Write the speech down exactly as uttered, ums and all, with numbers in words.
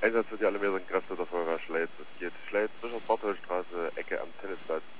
Einsatz für die alarmierenden Kräfte der Feuerwehr Schleiz. Es geht Schleiz, Richard-Barthold-Straße, Ecke am Tennisplatz.